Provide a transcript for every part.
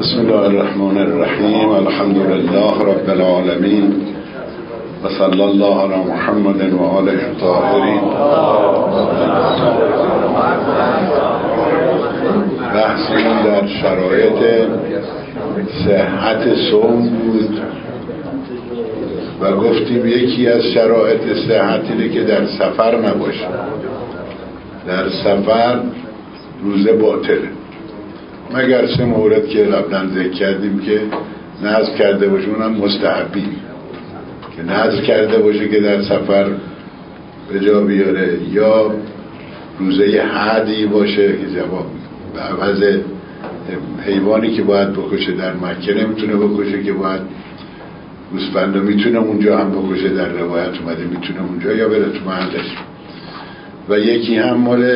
بسم الله الرحمن الرحیم. الحمد لله رب العالمین و صلی الله علی محمد و آله الطاهرین. بحثی در شرایط صحت صوم بود و گفتیم یکی از شرایط صحت اینه که در سفر نباشه. در سفر روزه باطله، مگر سه مورد که قبلا ذکر کردیم که نذر کرده باشه، اونم مستحبی که نذر کرده باشه که در سفر به جا بیاره، یا روزه حدی باشه که جواب به عوض حیوانی که باید بکشه در مکه نمیتونه بکشه که باید گوسفند میتونه اونجا هم بکشه، در روایت اومده میتونه اونجا یا بره تو محلش. و یکی هم مال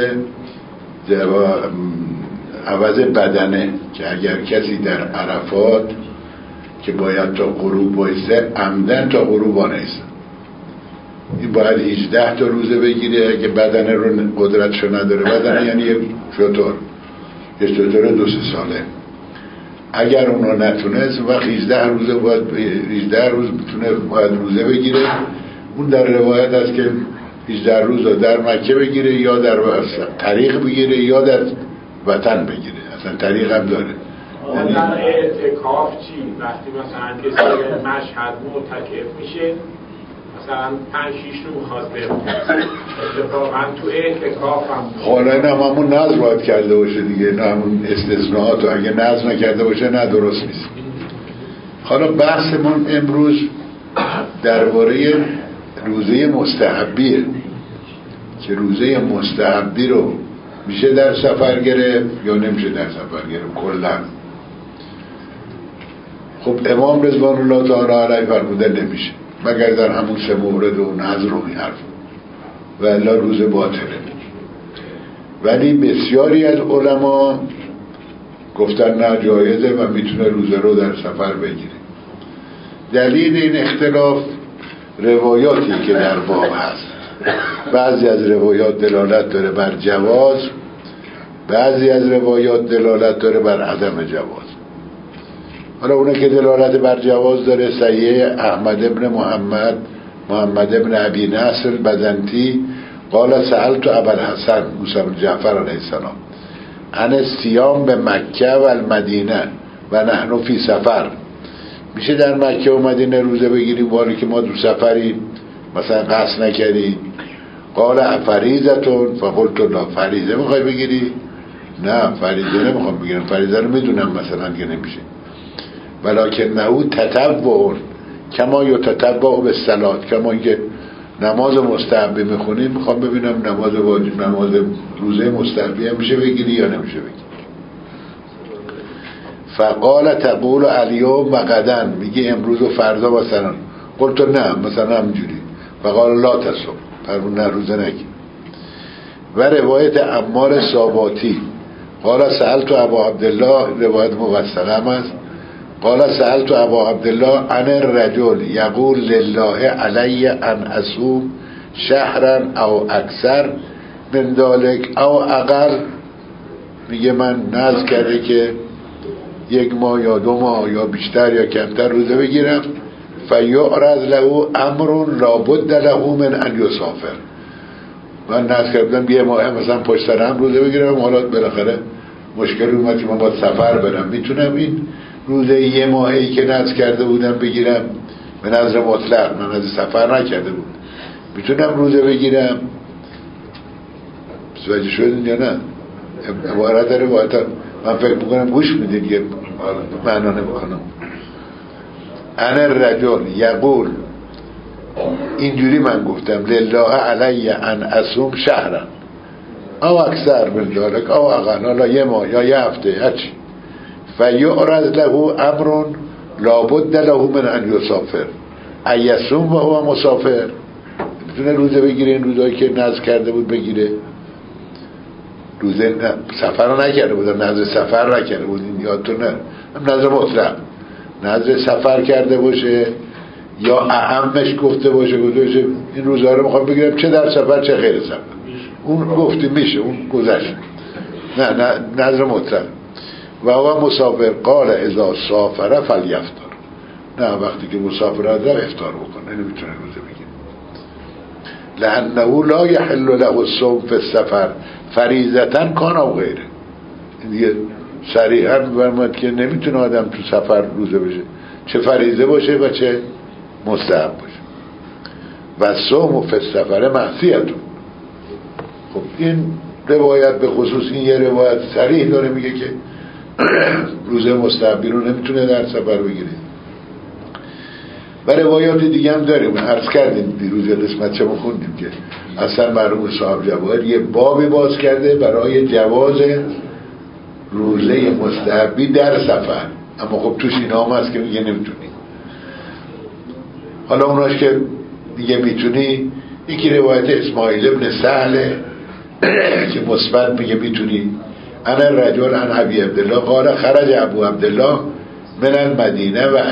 عوض بدنه که اگر کسی در عرفات که باید تا غروب بایسته عمدن تا غروب بانیسته، این باید 18 تا روزه بگیره اگه بدنه رو قدرتشو نداره. بدنه یعنی یه شتر 2-3 ساله. اگر اونو نتونست وقت 18 روزه باید 18 روز باید روزه بگیره. اون در روایت هست که 18 روز رو در مکه بگیره یا در طریق بگیره یا در وطن بگیره. اصلا طریق هم داره. یعنی در اعتکاف چی؟ وقتی مثلا کسی مشهد معتکف میشه، مثلا 5-6 رو میخواد بمونه، اتفاقا تو اعتکاف هم حالا این هم همون نظر باید کرده باشه دیگه، نه همون استثناءات رو اگه نظر نکرده باشه نه درست نیست. حالا بحثمون امروز درباره روزه مستحبیه که روزه مستحبی رو میشه در سفر گرفت یا نمیشه در سفر گرفت کلا. خب امام رضوان الله تعالی علیه فرمودن نمیشه مگر در همون سه مورد و نظر و این حرف و الا روز باطله. ولی بسیاری از علما گفتن نه جایزه و میتونه روزه رو در سفر بگیره. دلیل این اختلاف روایاتی که در باب هست. بعضی از روایات دلالت داره بر جواز، بعضی از روایات دلالت داره بر عدم جواز. حالا اونه که دلالت بر جواز داره صحیح احمد ابن محمد ابن ابی نصر البزنتی قال سألت ابا الحسن موسی بن جعفر علیه السلام عن الصیام به مکه و المدینه و نحن فی سفر. میشه در مکه و مدینه روزه بگیریم ولی که ما دو سفریم، مثلا قصد نکردیم؟ قال فریضتون فقلت لا. فریضه میخوای بگیری؟ نه فریضه نمیخوام بگیرم، فریضه رو میدونم مثلا که نمیشه. ولکن نهو تتبع کما یتتبع بالصلات، کما اینکه نماز مستحبی میخونیم میخوام ببینم نماز واجب، نماز روزه مستحبی هم میشه بگیری یا نمیشه بگیری. فقال تقول الیوم و غدا، میگه امروز و فردا مثلا. قلت نه مثلا همجوری. فقال لا تصم، فرمون نه روزه نگیر. و روایت عمار ساباتی قال سألت ابا عبدالله، روایت موثقه هم است، قال سألت ابا عبدالله عن الرجل یقول لله علی ان اصوم شهرا او اکثر من ذلك او اقل. میگه من نذر کرده که 1 ماه یا 2 ماه یا بیشتر یا کمتر روزه بگیرم. فیعرض له امر لا بد له من ان یسافر. من نذر کردم 1 ماه مثلا پشت سر هم روزه بگیرم، حالا بالاخره مشکل اومد که من باید سفر برم، میتونم این روزه 1 ماهی که نذر کرده بودم بگیرم به نظر مطلق، من از سفر نکرده بود، میتونم روزه بگیرم. سوجه شدین یا نه؟ عبارت داره باید من فکر میکنم گوش میدین که معنا نمیکنم. انا الرجل یقول، اینجوری من گفتم لله علی ان اصوم شهرا او اکثر من ذلك او اقل، حالا 1 ماه یا 1 هفته هرچی. فیعرض له امر لا بد له من ان یسافر ایصوم و هو مسافر. میتونه روزه بگیره، این روزایی که نذر کرده بود بگیره. روزه سفر رو نکرده بود، نذر سفر نکرده بود، این یادتون نه، نذر مطلق نذر سفر کرده باشه یا اهمش گفته باشه این روزها رو میخوام بگیرم چه در سفر چه غیر سفر، اون گفتی میشه، اون گذشت. نه نذر مطلق. و هو مسافر قال اذا سافر فلیفطر، نه وقتی که مسافرت را افطار بکنه، نمیتونه روزه بگیره. لانه لا یحل له الصوم فی السفر فریضةً کان او غیره. این دیگه صریحا می‌فرماید که نمیتونه آدم تو سفر روزه بشه، چه فریضه باشه و چه مستحب باشه. و صوم فی السفر معصیت. خب این روایت به خصوص این یه روایت صریح داره میگه که روزه مستحبی رو نمیتونه در سفر بگیره. و روایات دیگه هم داریم، عرض کردیم دیروز قسمت چه خوندیم که اصلا مرحوم صاحب جواهر یه بابی باز کرده برای جواز روزه مستحبی در سفر، اما خب توش این هم هست که میگه نمیتونی. حالا اوناش که دیگه میتونی، یکی روایت اسماعیل ابن سهل که مثبت میگه میتونی. انا الرجل عن ابی عبدالله قال خرج ابو عبدالله من المدینه و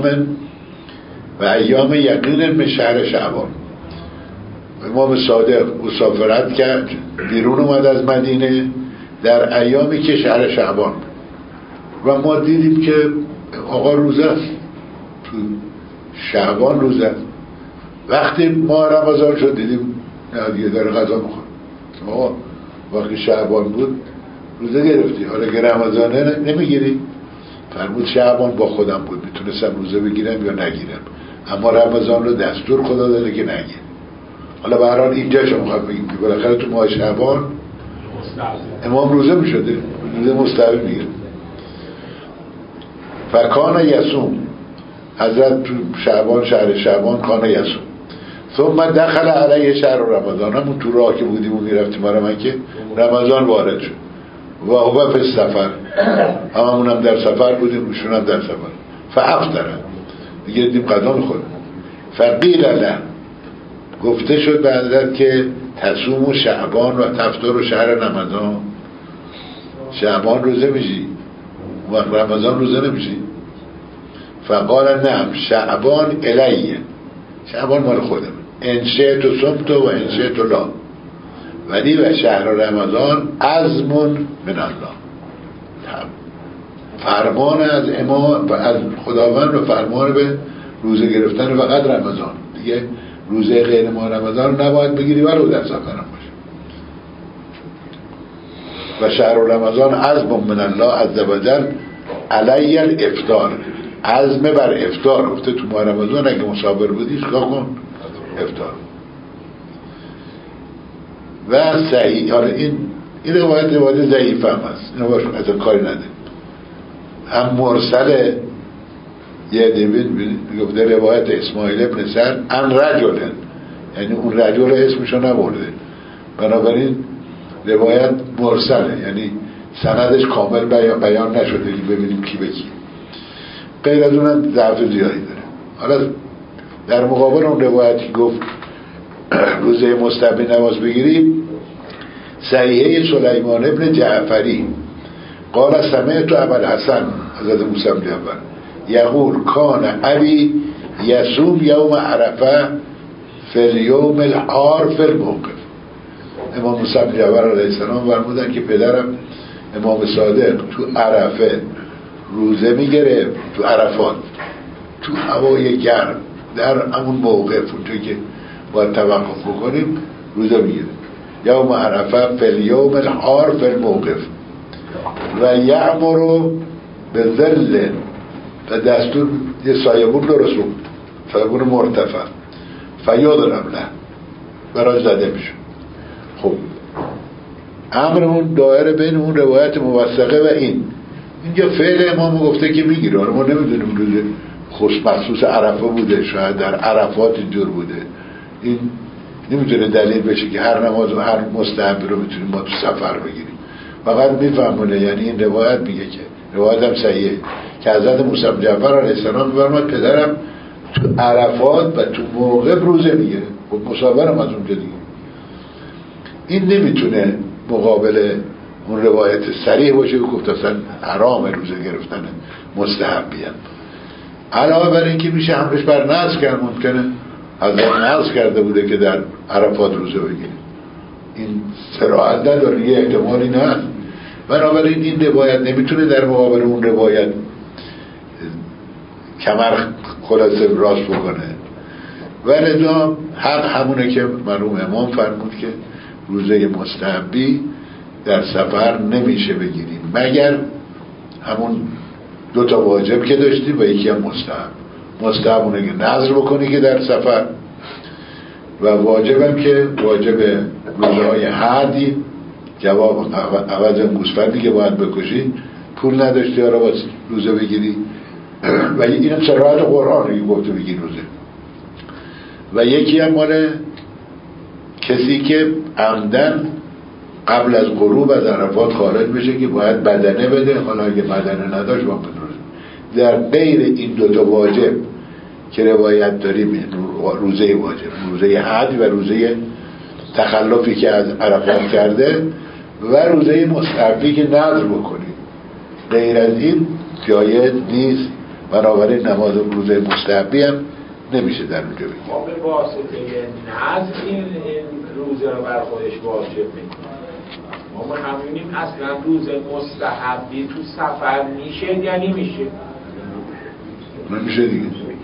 ایام یقین من شهر شعبان. امام صادق مسافرت کرد، بیرون اومد از مدینه در ایامی که شهر شعبان، و ما دیدیم که آقا روزه است، تو شعبان روزه است. وقتی ما رمضان شد دیدیم نه دیگه داره غذا میخوره. آقا وقتی شعبان بود روزه گرفتی، حالا که رمضانه نمیگیری؟ فرمود شعبان با خودم بود، میتونستم روزه بگیرم یا نگیرم، اما رمضان رو دستور خدا داده که نگیر. حالا به هر حال اینجا شما خواهد بگیم که بالاخره تو ماه شعبان امام روزه میشده، روزه مستحب میگیره. فکان یصوم، حضرت تو شعبان، شهر شعبان کان یصوم. ثم دخل علیه شهر رمضان، همون تو راه که بودیم و میرفتیم برای که رمضان وارد شد. و هو فی السفر، همون هم در سفر بودیم، روشون هم در سفر. فافطر، دیگه دیدیم قضا میخورد. فقیل له، گفته شد به حضرت که تصوم و شعبان و تفطر و شهر رمضان، شعبان روزه میشی و رمضان روزه نمیشی؟ فقال نعم شعبان الیه، شعبان مال خودم، ان شئت صمت و ان شئت لا، ولی و شهر رمضان عزم من الله، فرمان از امام و از خداوند و فرمان به روزه گرفتن فقط رمضان، دیگه روزه غیر ماه رمضان رو نباید بگیری ولو در سفرم باشه. و شهر رمضان عزم من الله عز وجل علی الافطار، عزم بر افطار. گفته تو ماه رمضان اگه مسافر بودی چیکار کن؟ افطار. و صحیح، حالا این روایت ضعیف هم هست، اینو باش از کاری نده، هم مرسله. یه دیوید گفته روایت اسماعیل ابن سعد ان رجلن، یعنی اون رجل اسمشو نبرده، بنابراین روایت مرسله، یعنی سندش کامل بیان نشده که ببینیم کی به کی. غیر از اونم ضعف زیادی داره. حالا در مقابل اون روایتی گفت روزه مستحب نماز بگیریم، صحیحه سلیمان ابن جعفری قال سمعت ابا الحسن حضرت موسی بن جعفر یقول کان ابی یصوم یوم عرفه فی الیوم الحار فی الموقف. امام موسی بن جعفر علیه السلام فرمودن که پدرم امام صادق تو عرفه روزه میگیره، تو عرفات تو هوای گرم در همون موقف اونجایی که باید توقف بکنیم روزه میگیره. یوم عرفه فی الیوم الحار فی الموقف و یعمرو به ظل، و دستور یه سایبون درست بود، سایبون مرتفع، فیاضرب له، برای زده میشه. خب امرمون دایره بین اون روایت موثقه و اینجا فعل امام گفته که میگیره. ما نمیدونیم روز مخصوص عرفه بوده، شاید در عرفات اینجور بوده، این نمیتونه دلیل بشه که هر نماز و هر مستحب رو میتونیم ما تو سفر بگیریم. فقط میفهمونه، یعنی این روایت میگه که روایت هم صحیحه که حضرت موسی بن جعفر علیه السلام میفرماد پدرم تو عرفات و تو موقف روزه میگیره. خب مسافرم از اونجا دیگه، این نمیتونه مقابل اون روایت صریح باشه که گفت اصلا حرام روزه گرفتن مستحبیه. علاوه بر این که میشه حملش بر نسخ کرد، ممکنه حضرت نسخ کرده بوده که در عرفات روزه بگیره، این صراحت نداره، یه احتمالی نه. بنابراین این روایت نمیتونه در مقابل اون روایت کمر خلاصه راست بکنه و لذا حق همونه که مرحوم امام فرمود که روزه مستحبی در سفر نمیشه بگیریم مگر همون 2 واجب که داشتیم و یکی هم مستحب اونه که نذر بکنی که در سفر و واجبم که واجب روزه های حدی جواب عوض گوسفندی که باید بکشی پول نداشتی آره باز روزه بگیری و این صراحت قرآن رو گفته بگیر روزه و یکی هم مال کسی که عمدن قبل از غروب از عرفات خارج بشه که باید بدنه بده حالا اگه بدنه نداشت باید بدروزه در غیر این 2 واجب که روایت داریم روزه واجب روزه حد و روزه تخلفی که از عرفات کرده و روزه مستحبی که نذر بکنید غیر از این جایز نیست بنابراین نماز روزه مستحبی هم نمیشه در اونجا بگید ما به واسطه نذر این روزه رو بر خودش واجب میکنه ما همینیم اصلا روزه مستحبی تو سفر میشه یا نمیشه نمیشه دیگه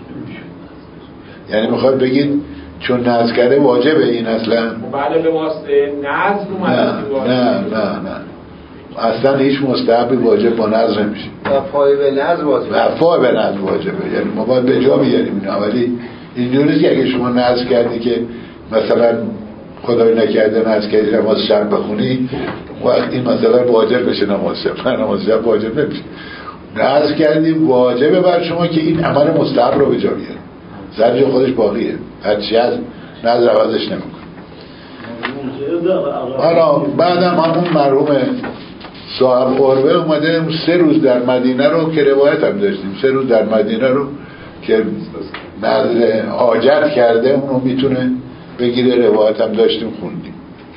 یعنی میخواد بگید چون نذر کرده واجبه این اصلا بله به واسطه نذر اومده نه اصلا هیچ مستحبی واجب با نذر نمیشه وفای به نذر واجبه وفای به نذر واجبه یعنی ما باید به جا بیاریم اینا ولی اینجوری نیست که اگه شما نذر کردی که مثلا خدای نکرده نذر کردی نماز شب بخونی وقت این مثلا واجب بشه نماز شب واجب نمیشه نذر کردی واجبه بر شما که این عمل مستحب رو به جا بیاریم زرج خودش باقیه هرچی از نظر عوضش نمیکنه حالا بعدم همون مرحوم صاحب قربه اومده 3 روز در مدینه رو که روایت هم داشتیم 3 روز در مدینه رو که نظر حاجت کرده اونو میتونه بگیره روایت هم داشتیم خوندیم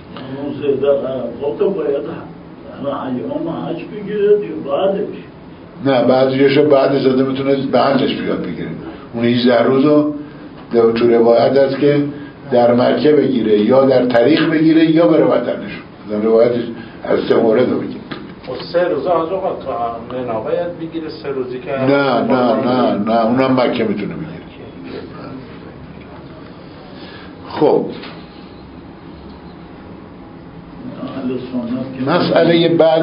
نه بعضیشو بعد زده میتونه به حجش بیاد بگیره اون 18 روزو تو روایت هست که در مکه بگیره یا در طریق بگیره یا بره وطنش در روایتش از 3 مورد رو بگیره 3 روز از اوقات تا منا باید بگیره 3 روزی که نه اونم مکه میتونه بگیره خب مسئله بعد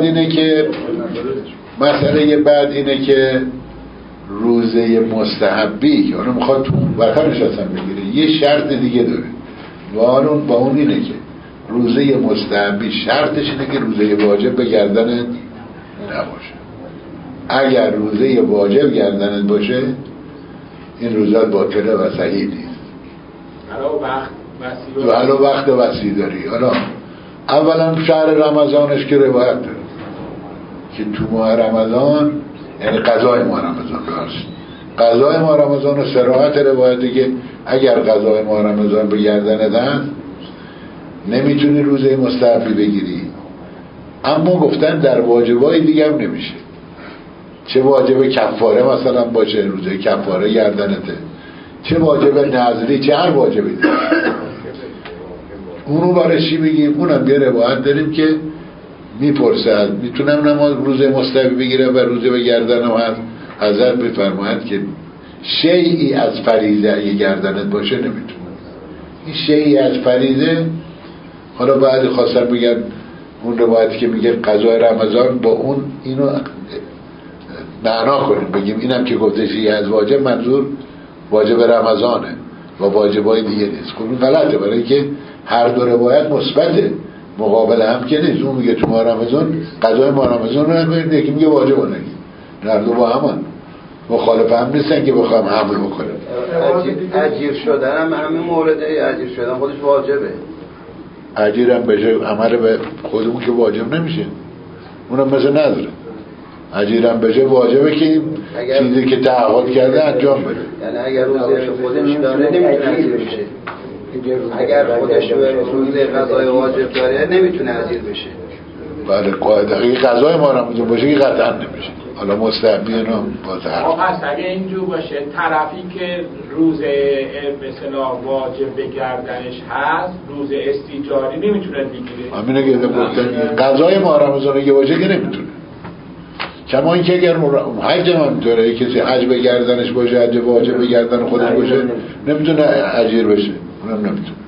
اینه که روزه مستحبی که اونو میخواد تو وطنش اصلا بگیره یه شرط دیگه داره و با اون اینه که روزه مستحبی شرطش اینه که روزه واجب به گردنت نباشه اگر روزه واجب گردنت باشه این روزات باطله و صحیح نیست حالا وقت وسیع داری حالا اولا شهر رمضانش که روایت داره که تو ماه رمضان یعنی قضای ماه رمضان قضای ماه رمضان و صراحت روایتی که اگر قضای ماه رمضان به گردنت هست نمیتونی روزه مستحبی بگیری اما گفتن در واجبای دیگه هم نمیشه چه واجب کفاره مثلا باشه روزه کفاره گردنته چه واجب نذری چه هر واجبی اونو برای چی بگیم اونم یه روایت داریم که میپرسد میتونم نماز روزه مستحبی بگیرم و روزه به گردنم هست حضرت میفرماید که شیئی از فریضه اگه گردنت باشه نمیتونه این شیئی از فریضه حالا بعد خواستم بگم اون روایتی که میگه قضای رمضان با اون اینو معنا کنیم بگیم اینم که گفته شیئی از واجب منظور واجب رمضانه و واجبای دیگه نیست خب این غلطه برای که هر دو روایت مثبته مقابل هم که نیست اون میگه تو ماه رمضان قضای ماه رمضان رو نکنید یکی میگه واجب رو نگید هر دو با همان مخالف هم نیستن که بخوام حمل بکنیم اجیر شدن هم همین مورده اجیر شدن خودش واجبه اجیر هم بشه عمل به خودمون که واجب نمیشه اونم مثل نداره اجیر هم بشه واجبه که چیزی که تعهد کرده انجام بده یعنی اگر روزه خودش داره نمیتونه اجیر بشه اگر خودش روزه قضای واجب داره نمیتونه اجیر بشه بله قاعده اگه قضای ما رمضان باشه که قطعا نمیشه حالا مستحبی اینا باز پس اگه اینجور باشه طرفی که روز مثلا واجب به گردنش هست روز استیجاری نمیتونه بگیره. همینه که گفتن قضای ماه رمضان که باشه که نمیتونه. کما اینکه اگر حج هم همینطوره، کسی حج به گردنش باشه، حج واجب به گردن خودش باشه نمیتونه اجیر بشه، اونم نمیتونه.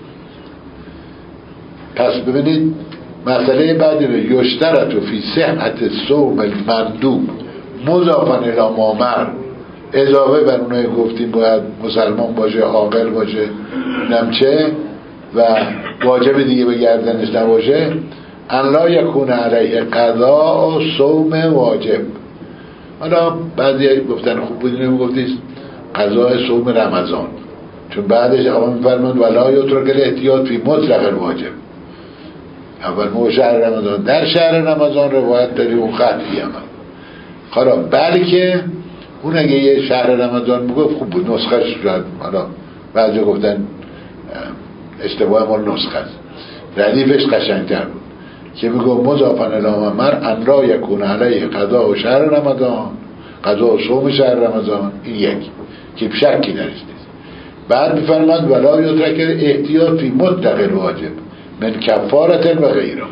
پس ببینید مسئله بعدی رو یشترط و فی صحت صوم المندوب مضافا الی ما مر، اضافه بر اونایی گفتیم باید مسلمان باشه، عاقل باشه، نمچه و واجب دیگه به گردنش نباشه، ان لا یکون علیه قضاء صوم واجب. حالا بعضی گفتن خوب بود نمیگفتید قضاء صوم رمضان، چون بعدش آقا میفرماد ولا یترک الاحتیاط فی مطلق الواجب. اول ما شهر رمضان، در شهر رمضان روایت داری اون قطعی هم خلا، بلکه اون اگه یه شهر رمضان میگفت خوب بود، نسخه شد. حالا بعضی گفتن اشتباه مال نسخه است، ردیفش قشنگتر بود که میگو مضافا الی مر ان لا یکون علیه قضاء شهر رمضان، قضاء صوم شهر رمضان. این یک که شکی درش نیست. بعد میفرماد ولا یترک احتیاط فی مطلق الواجب من کفارت و غیره،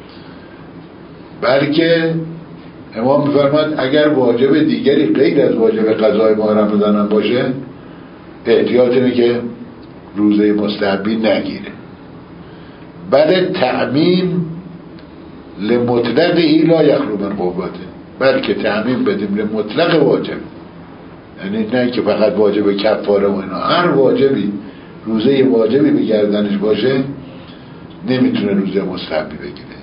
بلکه امام میفرماد اگر واجب دیگری غیر از واجب قضای ماه رمضان هم باشه احتیاط اینه که روزه مستحبی نگیره. بعد تعمیم لمطلقه لا یخلو من قوته، بلکه تعمیم بدیم لمطلق واجب، یعنی نه که فقط واجب کفاره و اینا، هر واجبی روزه واجبی به گردنش باشه نمیتونه روزه مستحبی بگیره.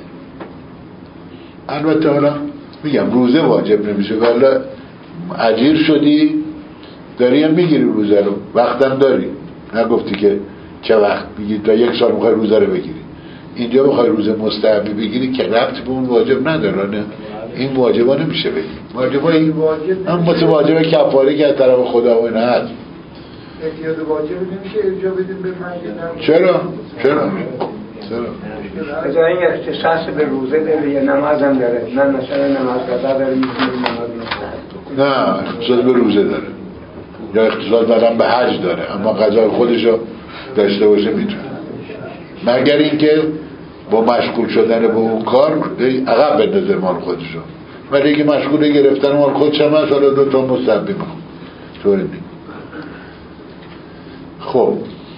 البته حالا میگم روزه واجب نمیشه، ولی اجیر شدی داری هم میگیری روزه رو، وقتم داری، نگفتی که چه وقت میگی تا 1 سال میخوای روزه رو بگیری. اینجا بخوای روزه مستحبی بگیری که ربط به اون واجب نداره، نه این واجبا نمیشه بگی. واجبای هم مثل واجب کفاره که از طرف خدا و اینا هست. احتیاط واجب نمیشه ارجاع بدیم به مجید؟ چرا؟ از این اختصاص به روزه داره یا نماز هم داره؟ نه مثلا نماز قضا داره میتونه نماز مستحب؟ نه اختصاص به روزه داره، یا اختصاص مثلا به حج داره، اما قضای خودشو داشته باشه میتونه، مگر اینکه با مشغول شدن به اون کار عقب بندازه مال خودشو. ولی اگه مشغول گرفتن مال خودش هم هست، حالا 2 تا مستحبی میخوام طوری نیم. خب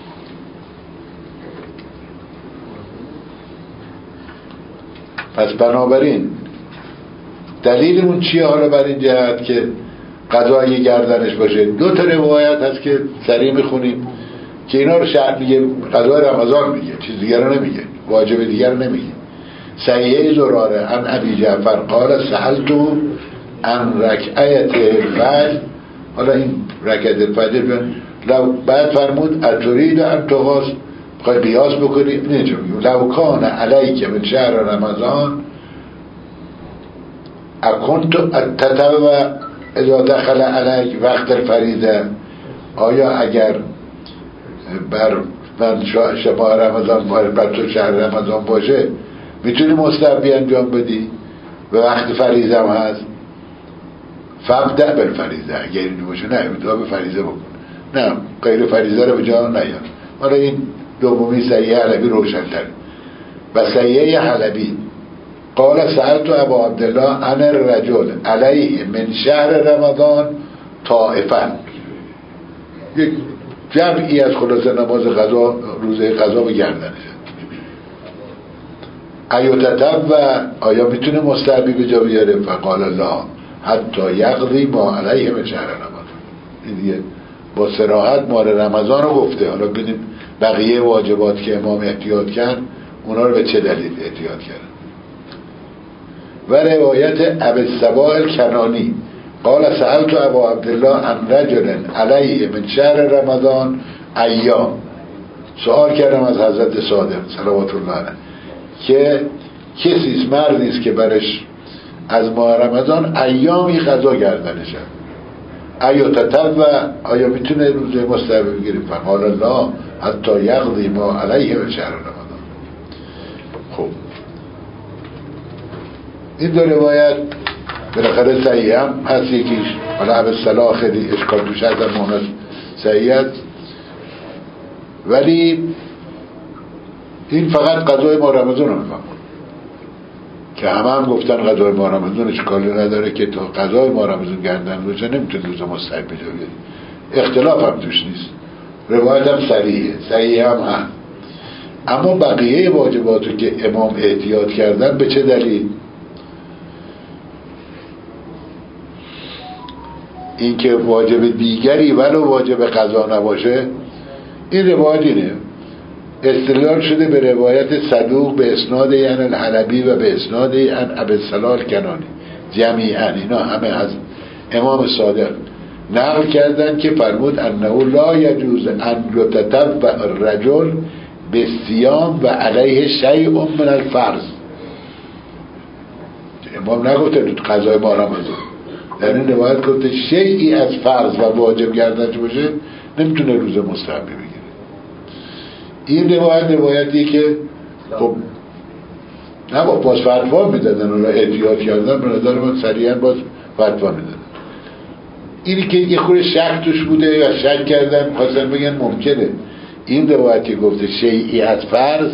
پس بنابراین دلیلمون چیه حالا بر این جهت که قضای گردنش باشه؟ 2 تا روایت هست که سریع میخونیم که اینا رو شرط میگه، قضای رمضان میگه، چیز دیگر رو نمیگه، واجب دیگر رو نمیگه. صحیح زراره ان ابی جعفر قال سألتو ان رکعت الفجر، حالا این رکعت الفجر بعد فرمود اترید ان تقاس، بخوای قیاس بکنی نجا میگه لو کان علیک من شهر رمضان اکنت اتتو اذا دخل علیک وقت الفریضه، آیا اگر بر من شما رمضان بر تو شهر رمضان باشه میتونی مستحبی انجام بدی و وقت فریضه هم هست؟ فبدأ بالفریضه، اگر اینجا باشه نه ابتدا به فریضه بکن، نه غیر فریضه رو به جا نیار. حالا این دومی صحیح حلبی روشن‌تر. و صحیح حلبی قال سألت ابا عبدالله عن الرجل علیه من شهر رمضان طائفا، یک جمعی از خلاصه نماز قضا روزه قضا به گردنشه، ایوتتب و آیا میتونه مستحبی به جا بیاره؟ فقال الله حتی یقضی ما علیه من شهر رمضان. این دیگه با صراحت مال رمضان رو گفته. حالا ببینیم بقیه واجبات که امام احتیاط کرد اونا رو به چه دلیل احتیاط کرد. و روایت ابی الصباح الکنانی قال سألت ابا عبدالله عن رجل علیه من شهر رمضان ایام، سوال کردم از حضرت صادق صلوات الله علیه که کسیست مردیست که برش از ماه رمضان ایامی قضا گردنشه، ایوتتب و آیا میتونه روزه مستحبی بگیره؟ فقال الله حتی یقضی ما علیه من شهر رمضان. خب این 2 روایت بالاخره صحیح هم هست یکیش، حالا به اصطلاح خیلی اشکال توش هست، مونس صحیح هست، ولی این فقط قضای ما رمضان رو میفهم که هم گفتن قضای ما رمضان اشکالی نداره که تا قضای ما رمضان گردن باشه نمیتونه روز مستحب بجا بیاره، اختلاف هم توش نیست، روایت هم صحیح هم هم. اما بقیه واجباتو که امام احتیاط کردن به چه دلیل؟ این که واجب دیگری ولو واجب قضا نباشه، این روایت اینه استدلال شده به روایت صدوق به اسناد یعنی الحلبی و به اسناد یعنی ابی السلال کنانی جمیعا، اینا همه از امام صادق نقل کردن که فرمود انه لا یجوز ان یتتبع الرجل بالصیام و علیه شیء من الفرض. امام نگفته تو قضای ما رمضان، در این روایت گفته شیئی از فرض و واجب گردنش باشه نمیتونه روز مستحب بگیره. این روایتیه که خب نه باز فتوا میدادن، اونا احتیاط کردن، به نظر من سریعا باز فتوا میدادن. اینی که یه خورده شک توش بوده یا شک کردن خواستن بگن ممکنه این روایتی گفته شیئی از فرض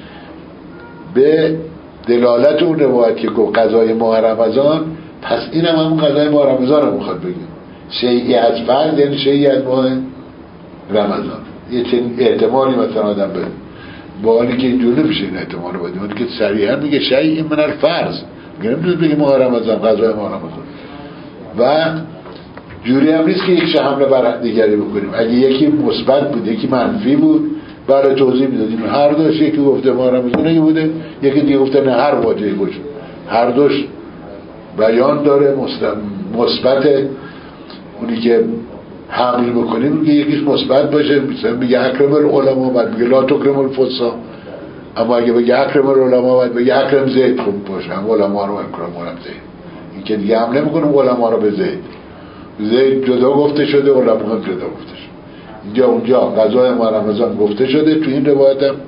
به دلالت اون روایت که گفت قضای ماه رمضان، پس اینم همون قضای ماه رمضان رو میخواد بگیم شیئی از فرض یعنی شیئی از ماه رمضان. یه چنین احتمالی مثلا آدم بده، با حالی که اینجور نمیشه این احتمال رو بدیم، که صریحا میگه شیئی من الفرض، میگه نمیتونید بگیم ماه رمضان قضای ماه رمضان. و جوری هم نیست که یک حمله بر دیگری بکنیم، اگه یکی مثبت بود یکی منفی بود برای توضیح میدادیم، هر دوش یکی گفته ماه رمضان بوده یکی دیگه گفته نه هر واجبی باشه، هر دوش بیان داره مثبت. اونی که حمل بکنیم میگه یکیش مثبت باشه، مثلا میگه اکرم العلماء، بعد میگه لا تکرم الفسا، اما اگه بگه اکرم العلماء بعد بگه اکرم زید خوب باشه، هم علما رو اکرم ولم زید. این که دیگه حمله میکنه علما رو به زید جدا گفته شده، علما هم جدا گفته شده. اینجا اونجا قضای ماه رمضان گفته شده. تو این روایت هم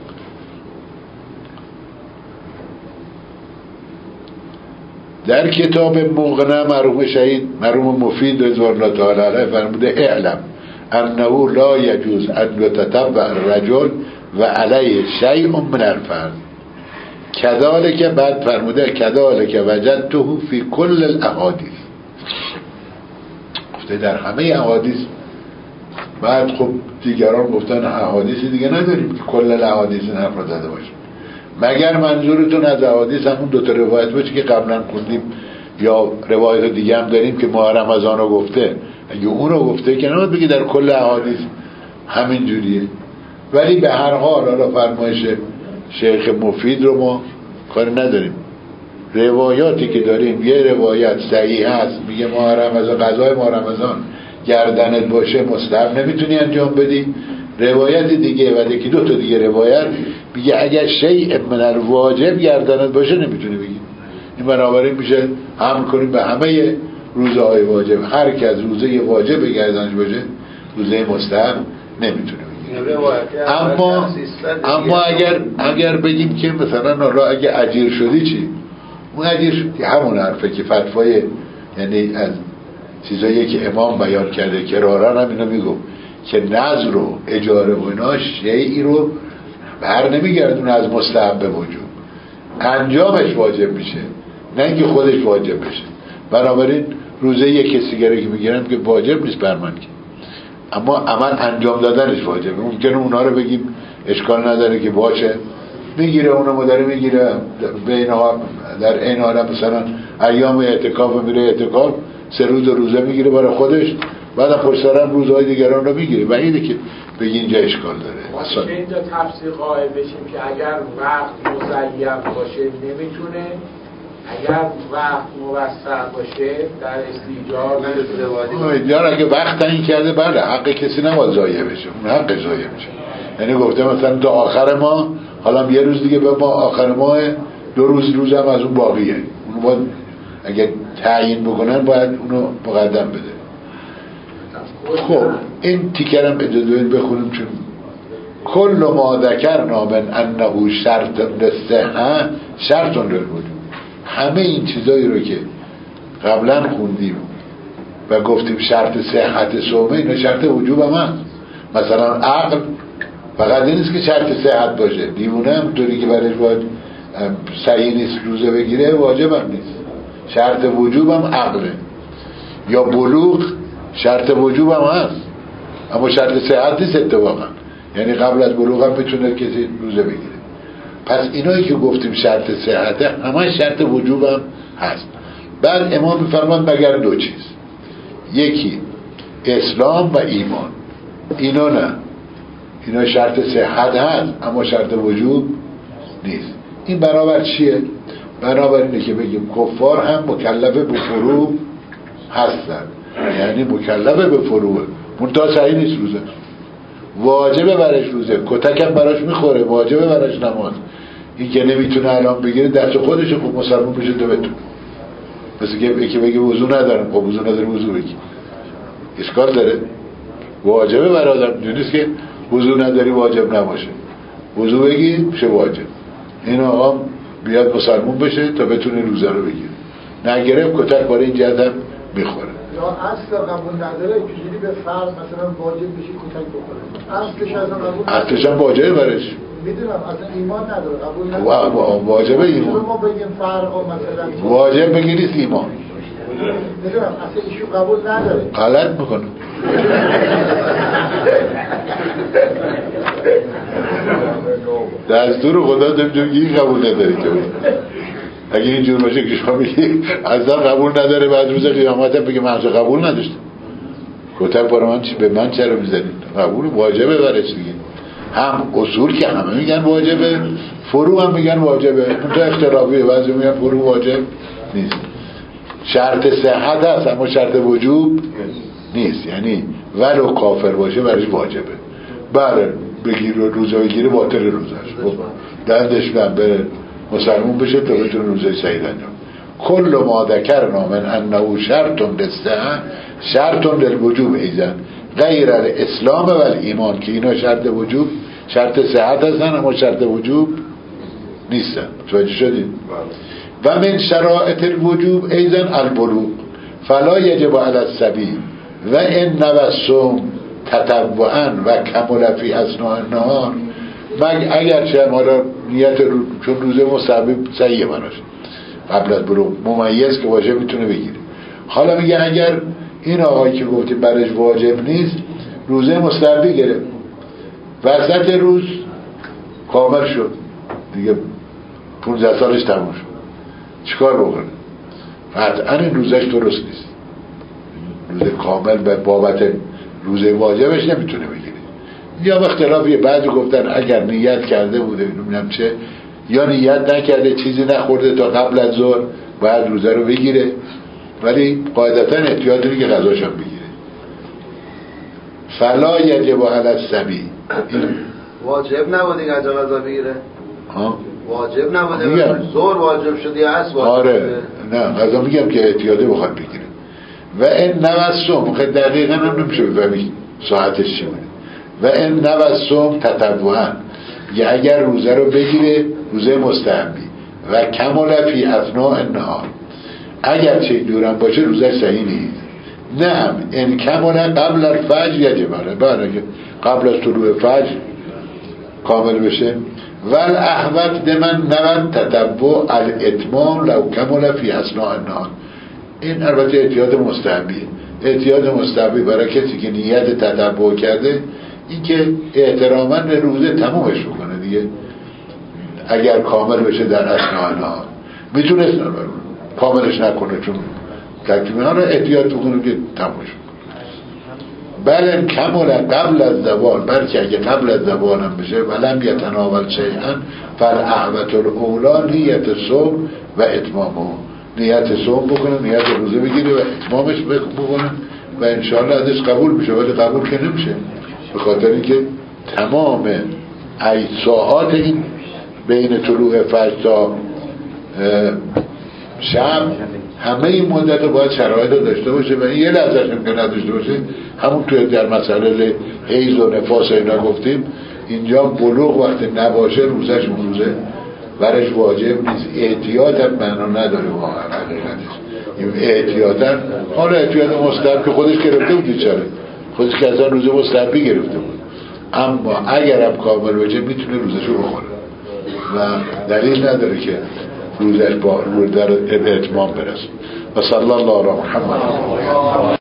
در کتاب مغنی مرحوم شهید مرحوم مفید رضوان الله تعالی علیه فرموده اعلم انه لا یجوز ان یتتبع الرجل و علیه شیء من الفرض کذالک، بعد فرموده کذالک وجدته فی کل الاحادیث، گفته در همه احادیث. بعد خب دیگران گفتن احادیثی دیگه نداریم که کل الاحادیث این حرف را زده باشه، مگر منظورتون از احادیث همون دوتا روایت باشه که قبلا خوندیم، یا روایت دیگه هم داریم که ماه رمضان رو گفته، اگه اون رو گفته که نمید بگی در کل احادیث همین جوریه. ولی به هر حال حالا فرمایش شیخ مفید رو ما کار نداریم. روایاتی که داریم، یه روایت صحیح هست میگه ماه رمضان قضای ماه رمضان گردنت باشه مستحب نمیتونی انجام بدی، روایت دیگه و یکی دو تا دیگه روایت میگه اگر شیء من الواجب گردنت باشه نمیتونی بگی. این بنابراین میشه حمل کنیم به همه روزهای واجب، هر کی از روزه واجب گردنش باشه روزه مستحب نمیتونه بگی. اما اگر بگیم که مثلا حالا اگه اجیر شدی چی؟ اون اجیر همون حرفه که فتوای یعنی از چیزایی که امام بیان کرده که رارن هم اینو میگو که نذر رو اجاره و اینا شیئی رو بر نمیگردون از مستحب به وجوب، انجامش واجب میشه نه اینکه خودش واجب بشه. بنابراین روزه یک کسی گره که میگیرم که واجب نیست بر من که، اما عمل انجام دادنش واجبه. ممکنه اونا رو بگیم اشکال نداره که باشه میگیره، اونو مداره میگیره در این حال مثلا ایام اعتکاف میره اعتکاف 3 روز روزه میگیره برای خودش، بعد پشت سرم روزهای دیگران رو میگیره. بعیده که بگی اینجا اشکال داره. مثلا اینجا تفسیر قائل بشیم که اگر وقت مزین باشه نمیتونه، اگر وقت موسع باشه در استیجار اگه وقت تعیین کرده بله حق کسی نباید ضایع بشه، اون حق ضایع میشه. یعنی گفته مثلا تا آخر ماه، حالا یه روز دیگه به ما آخر ماه 2 روز هم از اون باقیه، اونو باید اگه تعیین بکنن باید اونو مقدم بده. خب این تیکرم اجازه بخونیم چون کل ما ذکرنا من انه شرط للصحه شرط للوجوب، همه این چیزایی رو که قبلا خوندیم و گفتیم شرط صحت صومه، اینا شرط وجوب هم هست. مثلا عقل فقط نیست که شرط صحت باشه، دیوونه هم طوری که برش باید صحیح نیست روزه بگیره واجب هم نیست، شرط وجوب هم عقله. یا بلوغ شرط وجوب هم هست اما شرط صحت نیست اتفاقا، یعنی قبل از بلوغ هم میتونه کسی روزه بگیره. پس اینایی که گفتیم شرط صحته همه شرط وجوب هم هست. بعد امام میفرمان مگر دو چیز، یکی اسلام و ایمان، اینا نه، اینا شرط صحت هست اما شرط وجوب نیست. این برابر چیه؟ برابر اینه که بگیم کفار هم مکلف به فروع هستن، یعنی مکلف به فروع، منتها صحیح نیست روزه، واجبه برش روزه، کتکم براش میخوره، واجبه براش نماز. این که نمیتونه الان بگیره دست خودش، خب مسلمان بشه تو بتون. مثل که بگه وضو ندارم، خب وضو نداره وضو بگی، اشکال داره؟ واجبه برای آدم، نیست که وضو نداری واجب نباشه، وضو بگی میشه واجب. این آقا بیاد مسلمان بشه تا بتونه روزه رو بگیره، نگرفت کتک برای این جهت هم میخوره. یا اصل قبول نداره چجوری به فرض مثلا واجب بشه کتک بخوره؟ اصلش اصلا قبول نداره، اصلش هم واجبه برش. میدونم اصلا ایمان نداره، قبول نداره. واجبه ایمان. ما بگیم فرق مثلا واجب بگیریست ایمان. میدونم اصلا ایشو قبول نداره. غلط میکنه. دستور خدا این قبول نداری تو. اگه اینجور باشه که شما میگی اصلا قبول نداره، بعد روز قیامت هم بگه من قبول نداشتم، کتک برای من به من چرا میزنید؟ قبول واجبه برش دیگه. هم اصول که همه میگن واجبه، فروع هم میگن واجبه، منتها اختلافیه، بعضی میگن فروع واجب نیست. شرط صحت هست اما شرط وجوب نیست، یعنی ولو کافر باشه برش واجبه. بله بگیر و روزه بگیره باطل روزش، خب دندش بره مسلمون بشه تا بتونه روزه صحیح انجام. کل ما ذکرنا من انه شرط للصحة شرط للوجوب ایضا غیر الاسلام و الایمان، که اینا شرط وجوب شرط صحت هستن اما شرط وجوب نیستن. توجه شدید؟ و من شرائط الوجوب ایضا البلوغ فلا یجب علی الصبی و ان نوسم تطوعا و کمل فی اثناء النهار، اگر چه حالا نیت چون روزه مستحب صحیحه براش قبل از بلوغ ممیز که باشه میتونه بگیره. حالا میگه اگر این آقایی که گفتیم برش واجب نیست روزه مستحب گرفت، وسط روز کامل شد دیگه 15 سالش تموم شد، چیکار بکنه؟ قطعا این روزش درست نیست، روزه کامل به بابت روزه واجبش نمیتونه بگیره. یا اختلافیه، بعضی گفتن اگر نیت کرده بوده نمیدونم چه، یا نیت نکرده چیزی نخورده تا قبل از ظهر باید روزه رو بگیره، ولی قاعدتا احتیاط اینه که غذاش هم بگیره. فلا یجب علی الصبی، واجب نبود این غذا بگیره؟ واجب نبوده، ظهر واجب شد یا عصر واجب؟ آره نه غذا میگم که احتیاطی بخواد بگیره. و این نوسم خیلی دقیقا هم نمیشه بفهمی ساعتش چی بوده. و این نوسم تطوعا، یا اگر روزه رو بگیره روزه مستحبی و کمال فی اثناء النهار، اگر چه دورم باشه روزه صحیح نیست. نه هم این کمال قبل الفجر یجب علیه، قبل از طلوع فجر کامل بشه. ول احوط لمن نود تتبع الاتمام لو کمل فی اثناء النهار، این البته احتیاط مستحبیه. احتیاط مستحبی برای کسی که نیت تتبع کرده این که احتراما روزه تمومش بکنه دیگه، اگر کامل بشه در اثناء النهار میتونست کاملش نکنه چون تکمیل ها رو احتیاط بکنه که تمومش بکنه. بله کمال قبل از زوال، بلکه اگه قبل از زوال هم بشه ولم یتناول شیئا فالاحوط الاولا نیت صوم و اتمامه، نیت صوم بکنه، نیت روزه بگیره و اتمامش بکنه و انشاءالله ازش قبول میشه. ولی قبول که نمیشه به خاطر اینکه تمام ساعات این بین طلوع فجر تا شب همه این مدت رو باید شرایط رو داشته باشه و این یه لحظهش هم که نداشته باشه، همون توی در مسئله حیض و نفاس اینا گفتیم اینجا بلوغ وقتی نباشه روزش روزه برش واجب نیست. احتیاط هم معنا نداره واقعا حقیقتش، احتیاطاً حالا احتیاط مستحب که خودش گرفته بود بیچاره، خودش که اصلا روزه مستحبی گرفته بود، اما اگرم کامل بشه میتونه روزشو بخوره و دلیل نداره که روزش با در اتمام برسه. و صلی الله علی محمد.